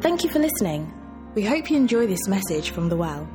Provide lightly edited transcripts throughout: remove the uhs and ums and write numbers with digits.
Thank you for listening. We hope you enjoy this message from The Well.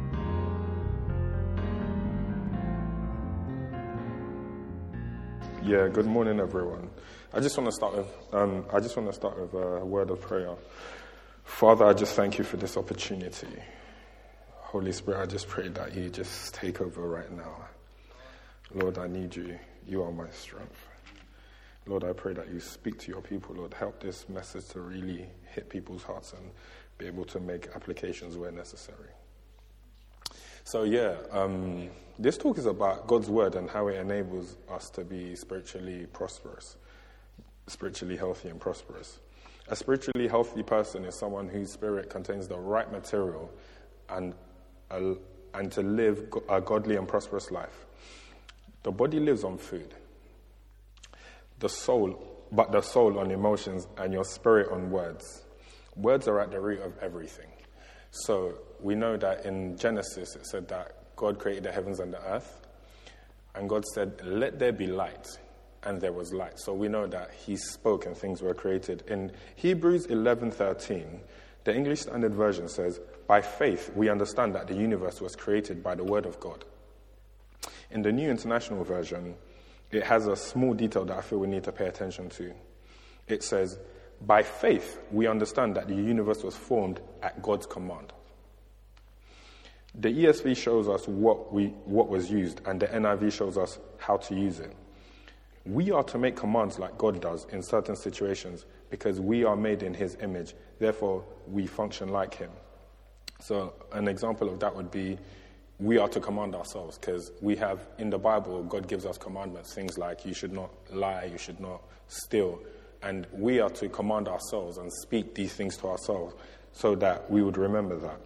Yeah, good morning, everyone. I just want to start with a word of prayer. Father, I just thank you for this opportunity. Holy Spirit, I just pray that you just take over right now. Lord, I need you. You are my strength. Lord, I pray that you speak to your people. Lord, help this message to really hit people's hearts and be able to make applications where necessary. So this talk is about God's word and how it enables us to be spiritually prosperous, spiritually healthy and prosperous. A spiritually healthy person is someone whose spirit contains the right material and to live a godly and prosperous life. The body lives on food, the soul on emotions, and your spirit on words. Words are at the root of everything. So we know that in Genesis it said that God created the heavens and the earth, and God said, "Let there be light," and there was light. So we know that he spoke and things were created. In Hebrews 11:13, the English Standard Version says, "By faith we understand that the universe was created by the word of God." In the New International Version, it has a small detail that I feel we need to pay attention to. It says, "By faith we understand that the universe was formed at God's command." The ESV shows us what was used, and the NIV shows us how to use it. We are to make commands like God does in certain situations because we are made in his image. Therefore, we function like him. So an example of that would be we are to command ourselves because we have, in the Bible, God gives us commandments, things like you should not lie, you should not steal. And we are to command ourselves and speak these things to ourselves so that we would remember that.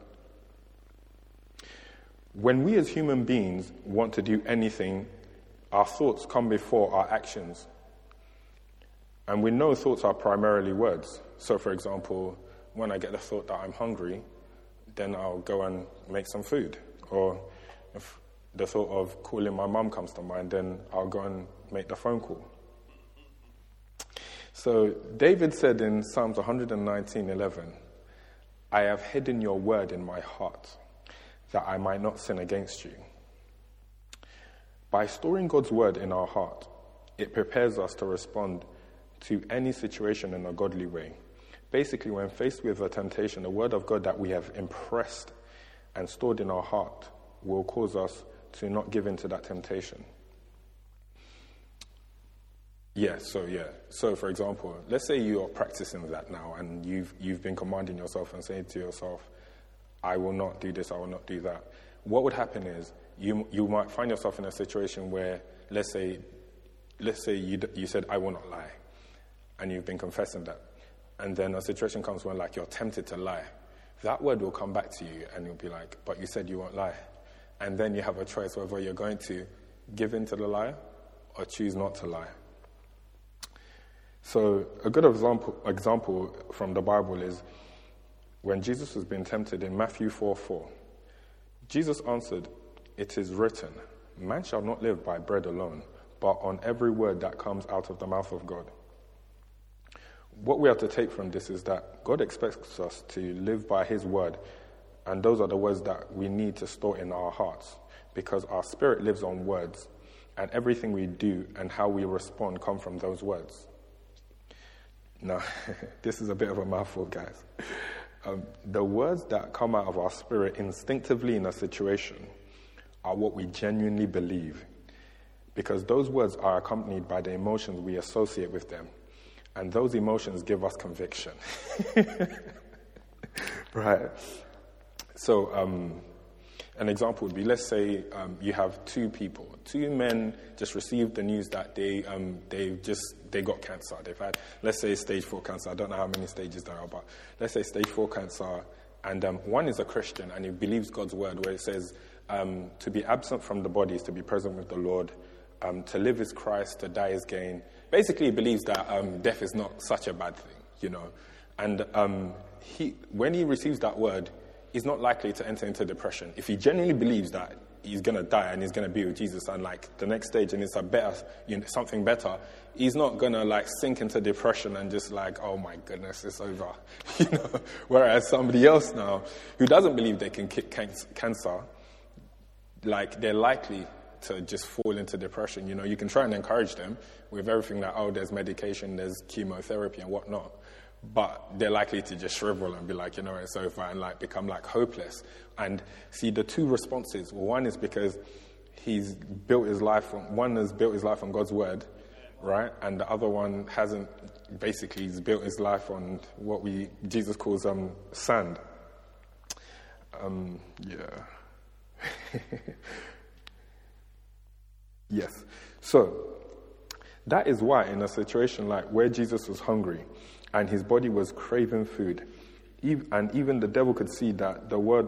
When we as human beings want to do anything, our thoughts come before our actions. And we know thoughts are primarily words. So, for example, when I get the thought that I'm hungry, then I'll go and make some food. Or if the thought of calling my mum comes to mind, then I'll go and make the phone call. So David said in Psalms 119:11, "I have hidden your word in my heart, that I might not sin against you." By storing God's word in our heart, it prepares us to respond to any situation in a godly way. Basically, when faced with a temptation, the word of God that we have impressed and stored in our heart will cause us to not give in to that temptation. So for example, let's say you are practicing that now and you've been commanding yourself and saying to yourself, "I will not do this, I will not do that." What would happen is you might find yourself in a situation where, let's say you said, "I will not lie," and you've been confessing that. And then a situation comes when you're tempted to lie. That word will come back to you and you'll be like, "But you said you won't lie." And then you have a choice whether you're going to give in to the lie or choose not to lie. So a good example from the Bible is when Jesus was being tempted in Matthew 4:4. Jesus answered, "It is written, man shall not live by bread alone, but on every word that comes out of the mouth of God." What we have to take from this is that God expects us to live by his word, and those are the words that we need to store in our hearts, because our spirit lives on words, and everything we do and how we respond come from those words. Now, this is a bit of a mouthful, guys. The words that come out of our spirit instinctively in a situation are what we genuinely believe, because those words are accompanied by the emotions we associate with them. And those emotions give us conviction. Right. So an example would be, let's say you have two men just received the news that they got cancer. They've had, let's say, stage 4 cancer. I don't know how many stages there are, but let's say stage 4 cancer. And one is a Christian and he believes God's word, where it says to be absent from the body is to be present with the Lord. To live is Christ, to die is gain. Basically, he believes that death is not such a bad thing, And when he receives that word, he's not likely to enter into depression. If he genuinely believes that he's going to die and he's going to be with Jesus, and like the next stage, and it's a better, something better, he's not going to like sink into depression and just like, oh my goodness, it's over. Whereas somebody else now who doesn't believe they can kick cancer, like they're likely to just fall into depression. You can try and encourage them with everything that, oh, there's medication, there's chemotherapy and whatnot, but they're likely to just shrivel and be like, it's over, and like become like hopeless. And see, the two responses, one is because one has built his life on God's word, right? And the other one hasn't. Basically, he's built his life on what Jesus calls sand. Yes. So that is why in a situation like where Jesus was hungry and his body was craving food, and even the devil could see that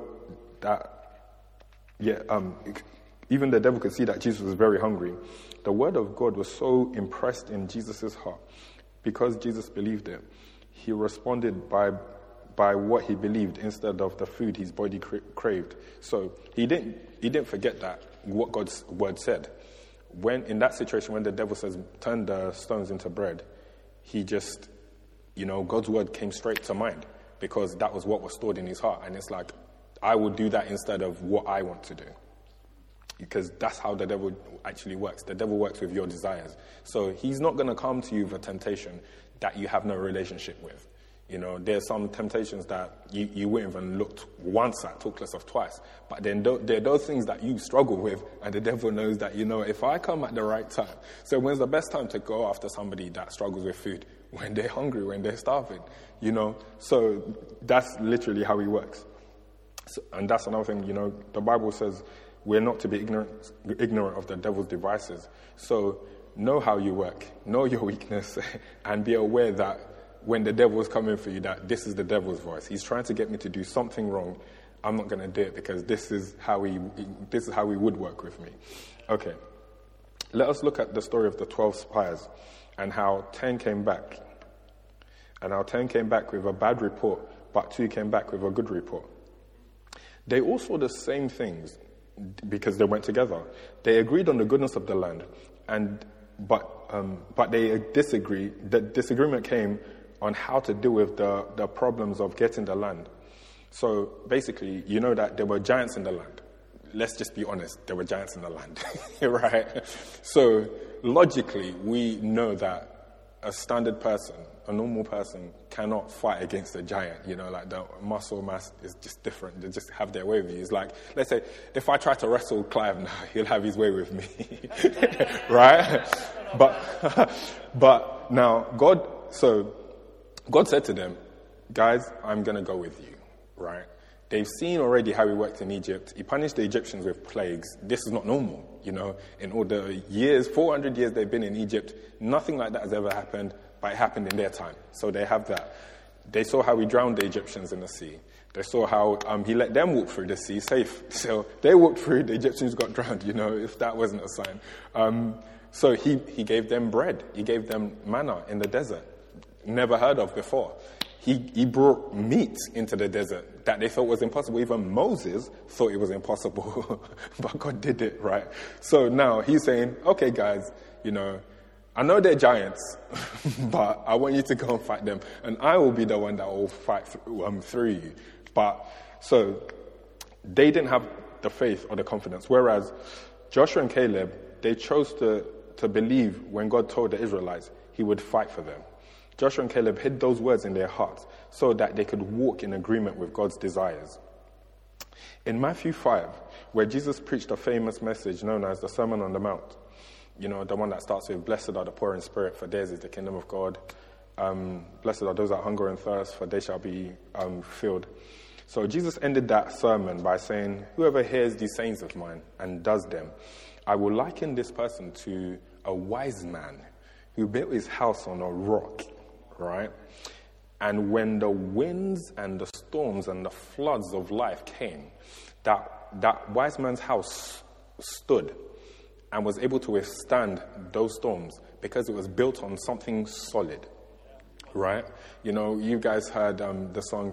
even the devil could see that Jesus was very hungry. The word of God was so impressed in Jesus' heart because Jesus believed it. He responded by what he believed instead of the food his body craved. So he didn't forget that what God's word said. When in that situation, when the devil says, turn the stones into bread, he just, God's word came straight to mind because that was what was stored in his heart. And it's like, I will do that instead of what I want to do. Because that's how the devil actually works. The devil works with your desires. So he's not going to come to you with a temptation that you have no relationship with. There's some temptations that you wouldn't even look once at, talk less of twice. But then there are those things that you struggle with, and the devil knows that, if I come at the right time. So when's the best time to go after somebody that struggles with food? When they're hungry, when they're starving, So that's literally how he works. So, and that's another thing, the Bible says we're not to be ignorant of the devil's devices. So know how you work, know your weakness, and be aware that when the devil is coming for you, that this is the devil's voice. He's trying to get me to do something wrong. I'm not going to do it because this is how he would work with me. Okay. Let us look at the story of the 12 spies and how 10 came back. And how 10 came back with a bad report, but 2 came back with a good report. They all saw the same things because they went together. They agreed on the goodness of the land, but they disagreed. The disagreement came on how to deal with the problems of getting the land. So basically, that there were giants in the land. Let's just be honest, there were giants in the land, right? So logically, we know that a standard person, a normal person, cannot fight against a giant. Like the muscle mass is just different. They just have their way with you. It's like, let's say, if I try to wrestle Clive now, he'll have his way with me, right? But now God said to them, guys, I'm going to go with you, right? They've seen already how he worked in Egypt. He punished the Egyptians with plagues. This is not normal, In all the years, 400 years they've been in Egypt, nothing like that has ever happened, but it happened in their time. So they have that. They saw how he drowned the Egyptians in the sea. They saw how he let them walk through the sea safe. So they walked through, the Egyptians got drowned, if that wasn't a sign. So he gave them bread. He gave them manna in the desert, never heard of before. He brought meat into the desert that they thought was impossible. Even Moses thought it was impossible, but God did it, right? So now he's saying, okay, guys, I know they're giants, but I want you to go and fight them, and I will be the one that will fight through you. But so they didn't have the faith or the confidence, whereas Joshua and Caleb, they chose to believe when God told the Israelites he would fight for them. Joshua and Caleb hid those words in their hearts so that they could walk in agreement with God's desires. In Matthew 5, where Jesus preached a famous message known as the Sermon on the Mount, the one that starts with, blessed are the poor in spirit, for theirs is the kingdom of God. Blessed are those that hunger and thirst, for they shall be filled. So Jesus ended that sermon by saying, whoever hears these sayings of mine and does them, I will liken this person to a wise man who built his house on a rock, right? And when the winds and the storms and the floods of life came, that wise man's house stood and was able to withstand those storms because it was built on something solid, right? You guys heard the song,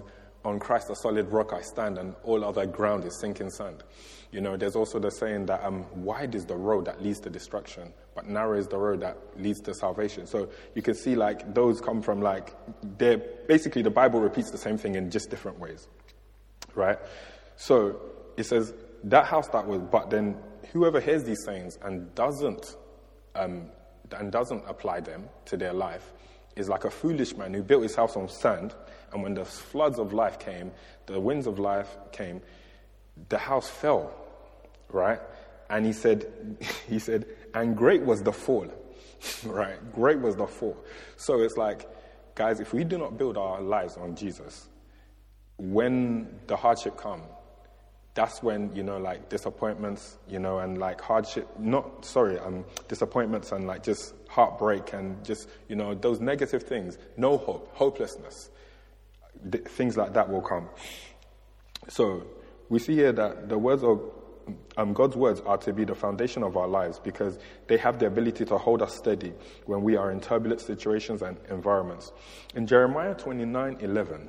on Christ, a solid rock I stand, and all other ground is sinking sand. You know, there's also the saying that wide is the road that leads to destruction, but narrow is the road that leads to salvation. So you can see, like, those come from, like, they're basically, the Bible repeats the same thing in just different ways, right? So it says, that house that was, but then whoever hears these sayings and doesn't apply them to their life is like a foolish man who built his house on sand, and when the floods of life came, the winds of life came, the house fell, right? And he said, and great was the fall, right? Great was the fall. So it's like, guys, if we do not build our lives on Jesus, when the hardship comes, that's when, you know, like disappointments, you know, and like disappointments and like just heartbreak and just, you know, those negative things, no hope, hopelessness, things like that will come. So we see here that the words of God's words are to be the foundation of our lives because they have the ability to hold us steady when we are in turbulent situations and environments. In Jeremiah 29:11,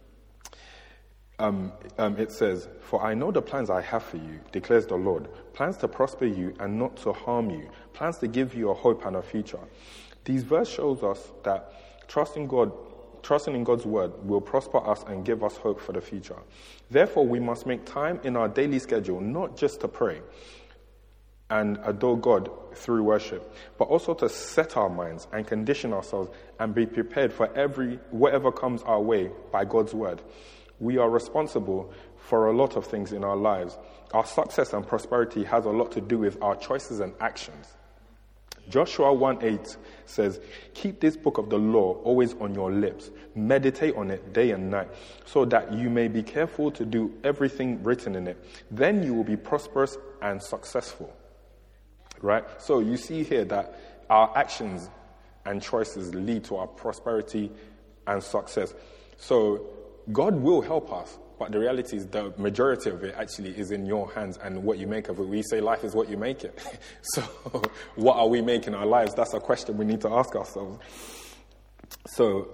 it says, "For I know the plans I have for you, declares the Lord, plans to prosper you and not to harm you, plans to give you a hope and a future." These verses shows us that trusting in God's word will prosper us and give us hope for the future. Therefore, we must make time in our daily schedule, not just to pray and adore God through worship, but also to set our minds and condition ourselves and be prepared for whatever comes our way by God's word. We are responsible for a lot of things in our lives. Our success and prosperity has a lot to do with our choices and actions. Joshua 1:8 says, "Keep this book of the law always on your lips. Meditate on it day and night, so that you may be careful to do everything written in it. Then you will be prosperous and successful." Right? So you see here that our actions and choices lead to our prosperity and success. So God will help us, but the reality is the majority of it actually is in your hands and what you make of it. We say life is what you make it. So what are we making our lives? That's a question we need to ask ourselves. So,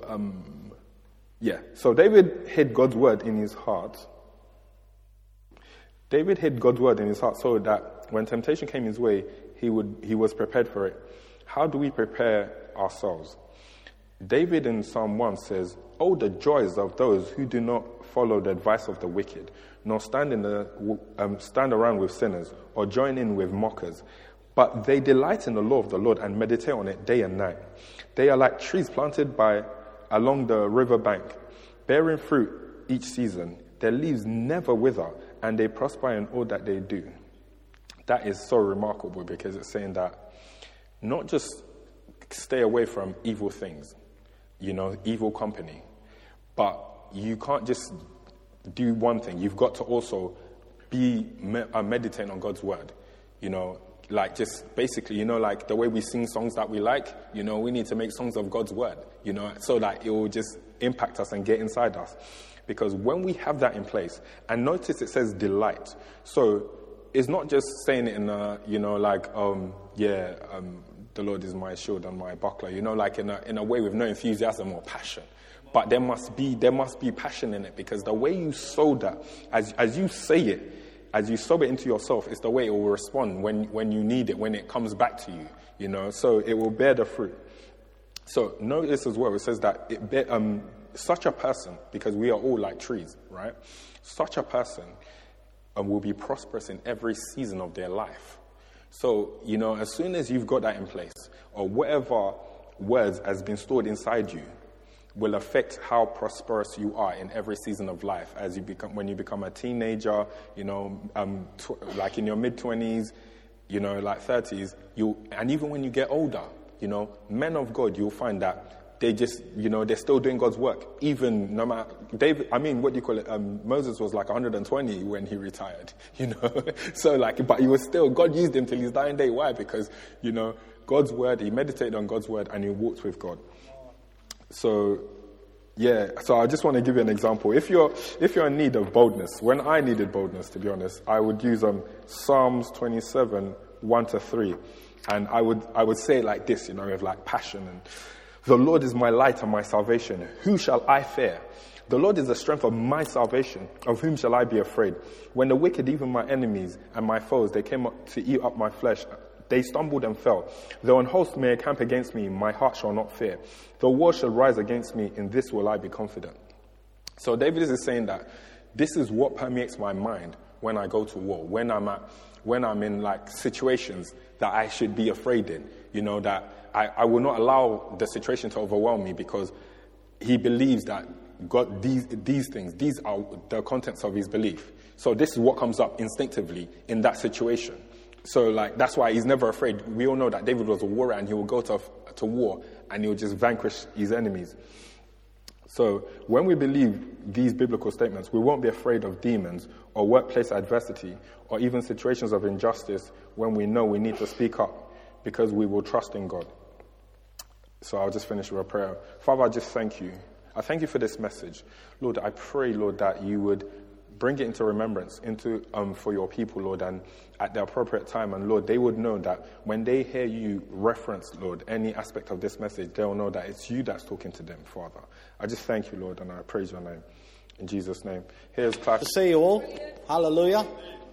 So David hid God's word in his heart. David hid God's word in his heart so that when temptation came his way, he was prepared for it. How do we prepare ourselves? David in Psalm 1 says, "Oh, the joys of those who do not follow the advice of the wicked, nor stand around with sinners, or join in with mockers. But they delight in the law of the Lord and meditate on it day and night. They are like trees planted along the river bank, bearing fruit each season. Their leaves never wither, and they prosper in all that they do." That is so remarkable because it's saying that not just stay away from evil things, you know, evil company, but you can't just do one thing. You've got to also be meditating on God's word, you know, like just basically, you know, like the way we sing songs that we like, you know, we need to make songs of God's word, you know, so that it will just impact us and get inside us. Because when we have that in place, and notice it says delight. So it's not just saying it in a, you know, like, the Lord is my shield and my buckler, you know, like in a way with no enthusiasm or passion. But there must be passion in it, because the way you sow that, as you say it, as you sow it into yourself, it's the way it will respond when you need it, when it comes back to you, you know, so it will bear the fruit. So notice as well, it says that such a person, because we are all like trees, right? Such a person will be prosperous in every season of their life. So, you know, as soon as you've got that in place, or whatever words has been stored inside you will affect how prosperous you are in every season of life. When you become a teenager, you know, like in your mid-20s, you know, like 30s, and even when you get older, you know, men of God, you'll find that they just, you know, they're still doing God's work. Even no matter, Moses was like 120 when he retired, you know. So like, but he was still, God used him till his dying day. Why? Because, you know, God's word, he meditated on God's word and he walked with God. So, so I just want to give you an example. If you're in need of boldness, when I needed boldness, to be honest, I would use Psalms 27, 1-3. And I would say it like this, you know, with like passion and, "The Lord is my light and my salvation. Who shall I fear? The Lord is the strength of my salvation. Of whom shall I be afraid? When the wicked, even my enemies and my foes, they came up to eat up my flesh, they stumbled and fell. Though an host may encamp against me, my heart shall not fear. Though war shall rise against me, in this will I be confident. So David is saying that this is what permeates my mind when I go to war, when I'm in like situations that I should be afraid in, that I will not allow the situation to overwhelm me, because he believes that God, these things, these are the contents of his belief. So this is what comes up instinctively in that situation. So that's why he's never afraid. We all know that David was a warrior, and he will go to war and he will just vanquish his enemies. So when we believe these biblical statements, we won't be afraid of demons or workplace adversity or even situations of injustice when we know we need to speak up, because we will trust in God. So I'll just finish with a prayer. Father, I just thank you. I thank you for this message. Lord, I pray, Lord, that you would bring it into remembrance for your people, Lord, and at the appropriate time. And Lord, they would know that when they hear you reference, Lord, any aspect of this message, they'll know that it's you that's talking to them, Father. I just thank you, Lord, and I praise your name. In Jesus' name. Here's Clive. To see you all. Hallelujah.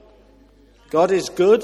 God is good.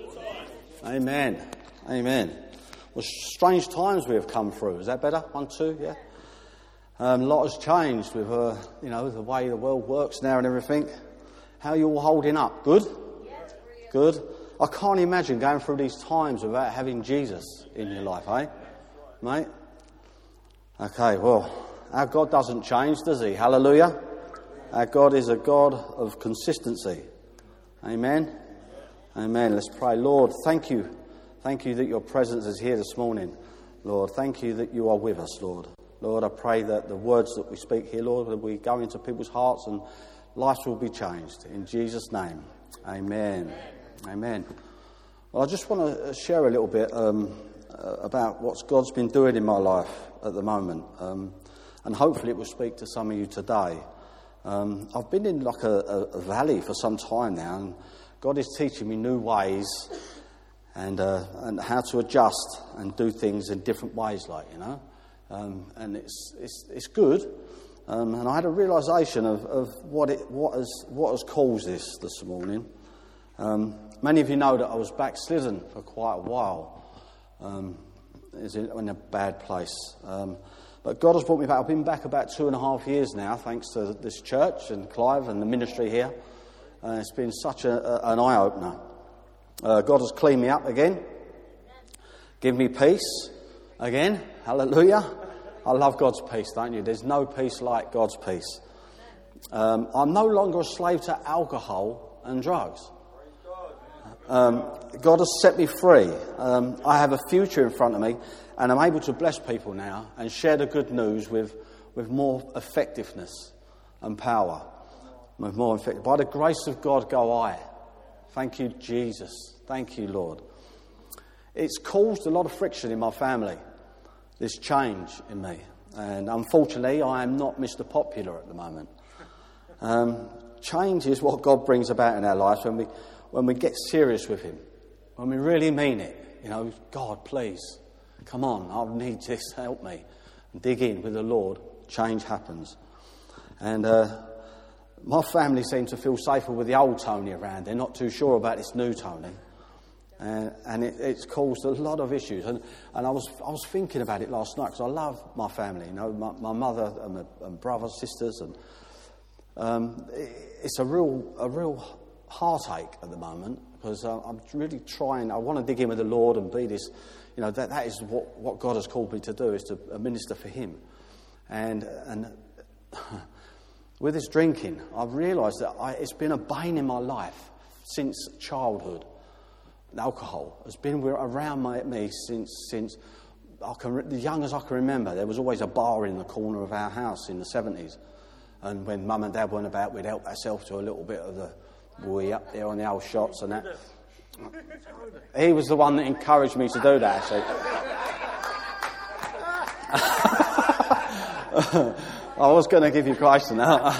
Amen. Amen. Well, strange times we have come through. Is that better? 1, 2, yeah? A lot has changed with, the way the world works now and everything. How are you all holding up? Good? Good. I can't imagine going through these times without having Jesus in your life, eh? Mate? Okay, well, our God doesn't change, does he? Hallelujah. Our God is a God of consistency. Amen. Amen. Let's pray. Lord, thank you. Thank you that your presence is here this morning. Lord, thank you that you are with us, Lord. Lord, I pray that the words that we speak here, Lord, that we go into people's hearts and lives will be changed. In Jesus' name. Amen. Amen. Well, I just want to share a little bit about what God's been doing in my life at the moment. And hopefully it will speak to some of you today. I've been in like a valley for some time now, and God is teaching me new ways and how to adjust and do things in different ways, and it's good. And I had a realisation of what has caused this morning. Many of you know that I was backslidden for quite a while. Is in a bad place. But God has brought me back. I've been back about 2.5 years now, thanks to this church and Clive and the ministry here. It's been such an eye-opener. God has cleaned me up again, given me peace again. Hallelujah. I love God's peace, don't you? There's no peace like God's peace. I'm no longer a slave to alcohol and drugs. God has set me free. I have a future in front of me, and I'm able to bless people now and share the good news with more effectiveness and power. With more effective. By the grace of God go I. Thank you, Jesus. Thank you, Lord. It's caused a lot of friction in my family, this change in me. And unfortunately, I am not Mr. Popular at the moment. Change is what God brings about in our lives when we get serious with him, when we really mean it. God, please, come on, I need this, help me. And dig in with the Lord, change happens. And my family seem to feel safer with the old Tony around. They're not too sure about this new Tony. And it's caused a lot of issues. And I was thinking about it last night, because I love my family, my mother and my brothers, sisters, and it's a real heartache at the moment, because I'm really trying. I want to dig in with the Lord and be this. That is what God has called me to do, is to minister for Him. And with this drinking, I've realised that it's been a bane in my life since childhood. Alcohol has been around me since the young as I can remember. There was always a bar in the corner of our house in the 70s, and when Mum and Dad weren't about, we'd help ourselves to a little bit of the wee up there on the old shots and that. He was the one that encouraged me to do that, actually. I was going to give you Christ now.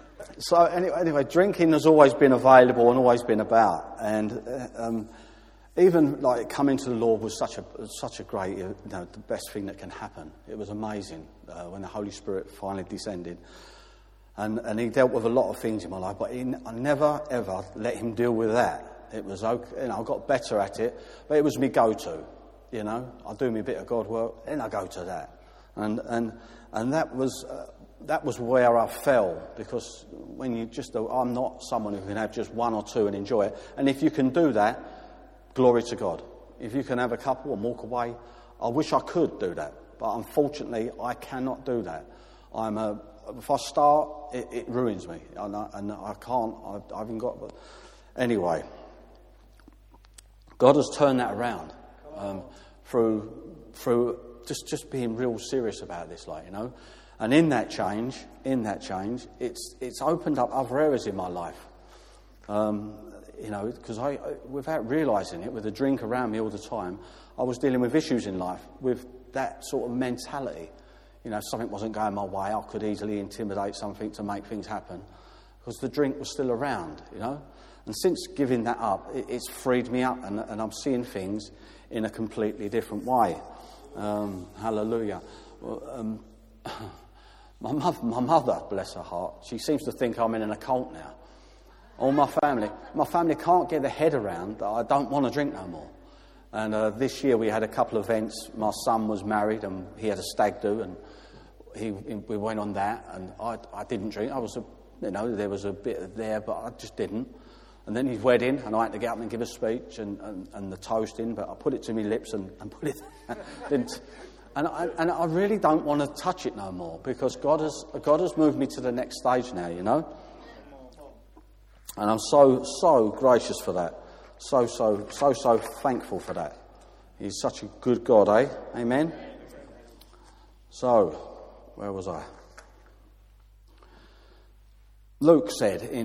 So anyway, drinking has always been available and always been about, and even like coming to the Lord was such a great, the best thing that can happen. It was amazing when the Holy Spirit finally descended. And he dealt with a lot of things in my life, but I never, ever let him deal with that. It was okay, I got better at it, but it was my go-to, I do my bit of God work, then I go to that. And that was where I fell, because when I'm not someone who can have just one or two and enjoy it. And if you can do that, glory to God. If you can have a couple and walk away, I wish I could do that. But unfortunately, I cannot do that. If I start, it ruins me. And I can't, I haven't got... But anyway, God has turned that around through just being real serious about this, And in that change, it's opened up other areas in my life. Because without realising it, with a drink around me all the time, I was dealing with issues in life with that sort of mentality. If something wasn't going my way, I could easily intimidate something to make things happen, because the drink was still around, And since giving that up, it's freed me up, and I'm seeing things in a completely different way. Hallelujah. My mother, bless her heart, she seems to think I'm in an occult now. All my family can't get their head around that I don't want to drink no more. And this year we had a couple of events. My son was married and he had a stag do, and we went on that, and I didn't drink. I was, there was a bit there, but I just didn't. And then his wedding, and I had to get up and give a speech and the toasting, but I put it to my lips and put it didn't. And I really don't want to touch it no more, because God has moved me to the next stage now, And I'm so gracious for that. So thankful for that. He's such a good God, eh? Amen? So, where was I? Luke said in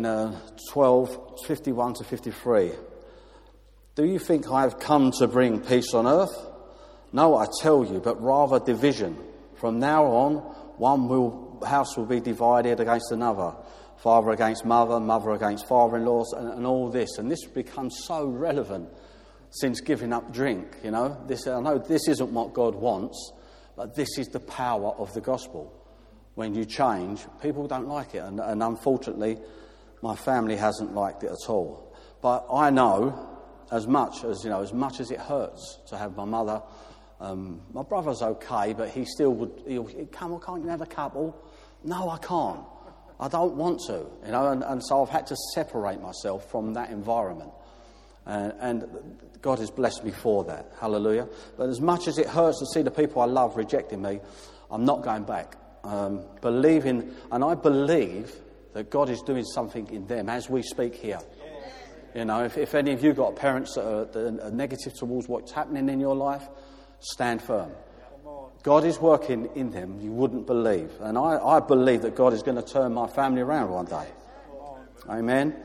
12:51-53, "Do you think I have come to bring peace on earth? No, I tell you, but rather division. From now on, one house will be divided against another. Father against mother, mother against father-in-laws, and all this." And this becomes so relevant since giving up drink, I know this isn't what God wants, but this is the power of the gospel. When you change, people don't like it. And unfortunately, my family hasn't liked it at all. But I know, as much as it hurts to have my mother, my brother's okay, but he still he'll come on, can't you have a couple? No, I can't. I don't want to, and so I've had to separate myself from that environment. And God has blessed me for that. Hallelujah. But as much as it hurts to see the people I love rejecting me, I'm not going back. Believing, and I believe that God is doing something in them as we speak here. If any of you got parents that are negative towards what's happening in your life, stand firm. God is working in them, you wouldn't believe. And I believe that God is going to turn my family around one day. Amen.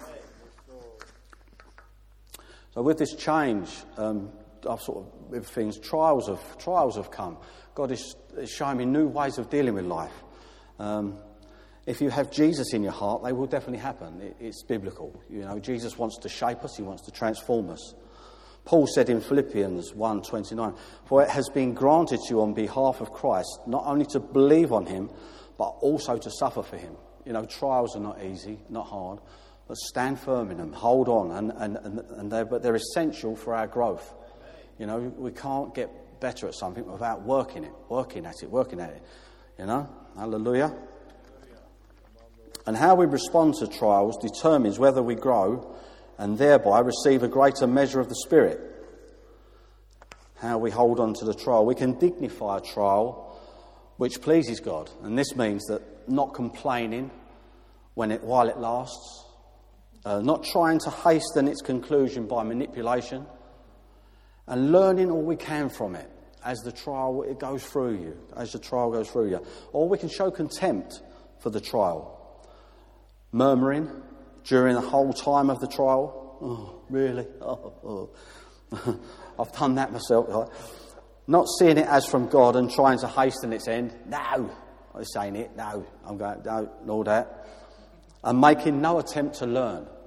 So with this change, I've with things, trials have come. God is showing me new ways of dealing with life. If you have Jesus in your heart, they will definitely happen. It's biblical. Jesus wants to shape us. He wants to transform us. Paul said in Philippians 1:29, "For it has been granted to you on behalf of Christ not only to believe on him, but also to suffer for him." Trials are not easy, not hard, but stand firm in them, hold on, but they're essential for our growth. We can't get better at something without working at it. Hallelujah. And how we respond to trials determines whether we grow and thereby receive a greater measure of the Spirit. How we hold on to the trial. We can dignify a trial which pleases God. And this means that not complaining while it lasts, not trying to hasten its conclusion by manipulation, and learning all we can from it as the trial goes through you. Or we can show contempt for the trial, murmuring during the whole time of the trial. Oh, really? Oh. I've done that myself. Not seeing it as from God and trying to hasten its end. No, I'm saying it. No, I'm going, no, all that. And making no attempt to learn.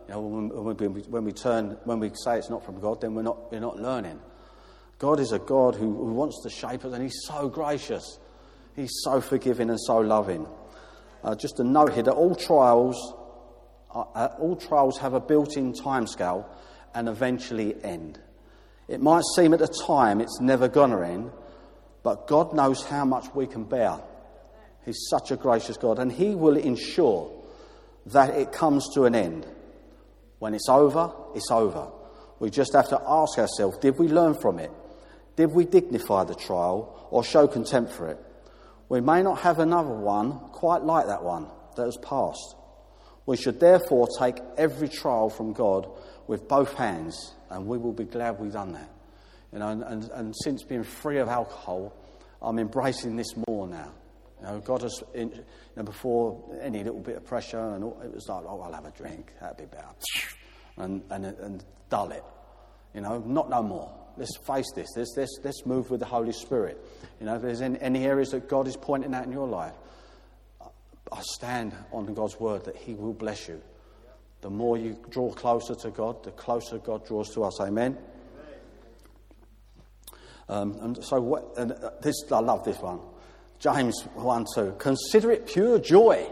You know, when we say it's not from God, then we're not learning. God is a God who wants to shape us, and He's so gracious. He's so forgiving and so loving. Just a note here that all trials have a built-in timescale and eventually end. It might seem at the time it's never going to end, but God knows how much we can bear. He's such a gracious God, and He will ensure that it comes to an end. When it's over, it's over. We just have to ask ourselves, did we learn from it? Did we dignify the trial or show contempt for it? We may not have another one quite like that one that has passed. We should therefore take every trial from God with both hands, and we will be glad we've done that. You know, and since being free of alcohol, I'm embracing this more now. You know, God has, before any little bit of pressure, and it was like, oh, I'll have a drink, that'd be better, and dull it. You know, not no more. Let's face this. Let's move with the Holy Spirit. You know, if there's any areas that God is pointing out in your life, I stand on God's word that He will bless you. The more you draw closer to God, the closer God draws to us. Amen. I love this one. James 1:2. Consider it pure joy,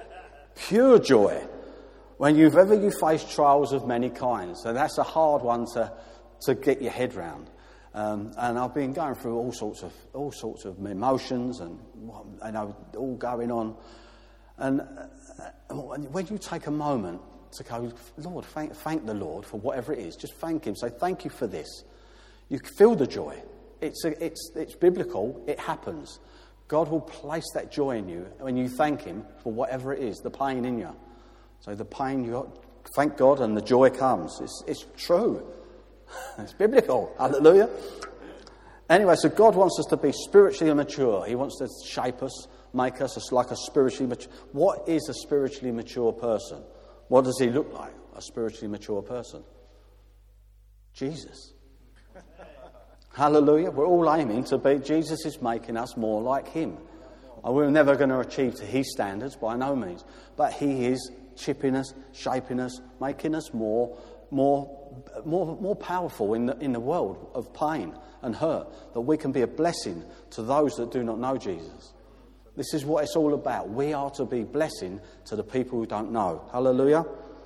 whenever you face trials of many kinds. So that's a hard one to get your head round. And I've been going through all sorts of emotions and all going on. And when you take a moment to go, Lord, thank the Lord for whatever it is. Just thank Him. Say, thank you for this. You feel the joy. It's biblical. It happens. God will place that joy in you when you thank Him for whatever it is, the pain in you. So the pain you got, thank God, and the joy comes. It's true. It's biblical. Hallelujah. Anyway, so God wants us to be spiritually mature. He wants to shape us, make us like a spiritually mature. What is a spiritually mature person? What does he look like, a spiritually mature person? Jesus. Hallelujah. We're all aiming to be. Jesus is making us more like Him. We're never going to achieve to His standards by no means. But He is chipping us, shaping us, making us more powerful in the world of pain and hurt, that we can be a blessing to those that do not know Jesus. This is what it's all about. We are to be blessing to the people who don't know. Hallelujah.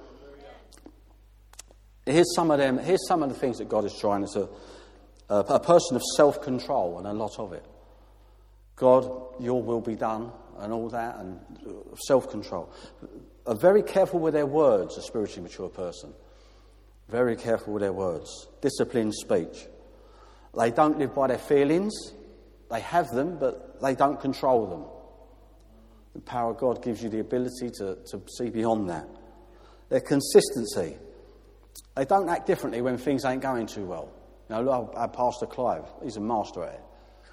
Here's some of the things that God is trying to. A person of self-control, and a lot of it. God, your will be done, and all that, and self-control. Are very careful with their words, a spiritually mature person. Very careful with their words. Disciplined speech. They don't live by their feelings. They have them, but they don't control them. The power of God gives you the ability to see beyond that. Their consistency. They don't act differently when things ain't going too well. Now, our Pastor Clive, he's a master at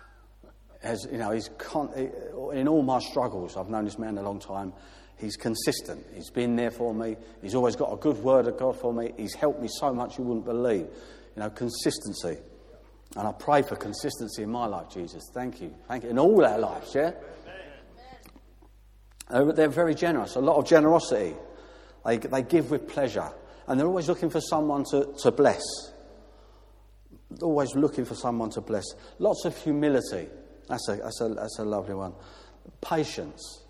it. In all my struggles, I've known this man a long time, he's consistent. He's been there for me. He's always got a good word of God for me. He's helped me so much you wouldn't believe. Consistency. And I pray for consistency in my life, Jesus. Thank you. Thank you. In all our lives, yeah? They're very generous. A lot of generosity. They give with pleasure. And they're always looking for someone to bless. Always looking for someone to bless. Lots of humility. That's a lovely one. Patience.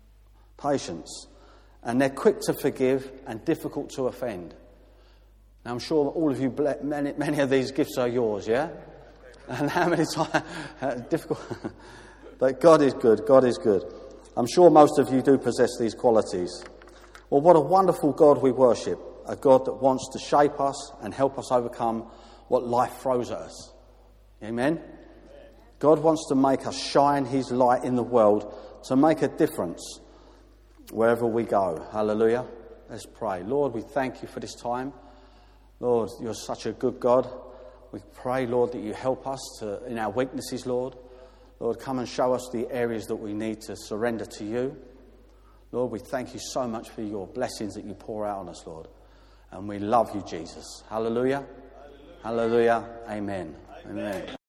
And they're quick to forgive and difficult to offend. Now, I'm sure all of you, many of these gifts are yours, yeah? And how many times? Difficult. But God is good. God is good. I'm sure most of you do possess these qualities. Well, what a wonderful God we worship. A God that wants to shape us and help us overcome what life throws at us. Amen? God wants to make us shine His light in the world to make a difference wherever we go. Hallelujah. Let's pray. Lord, we thank you for this time. Lord, you're such a good God. We pray, Lord, that you help us in our weaknesses, Lord. Lord, come and show us the areas that we need to surrender to you. Lord, we thank you so much for your blessings that you pour out on us, Lord. And we love you, Jesus. Hallelujah. Hallelujah. Amen. Amen.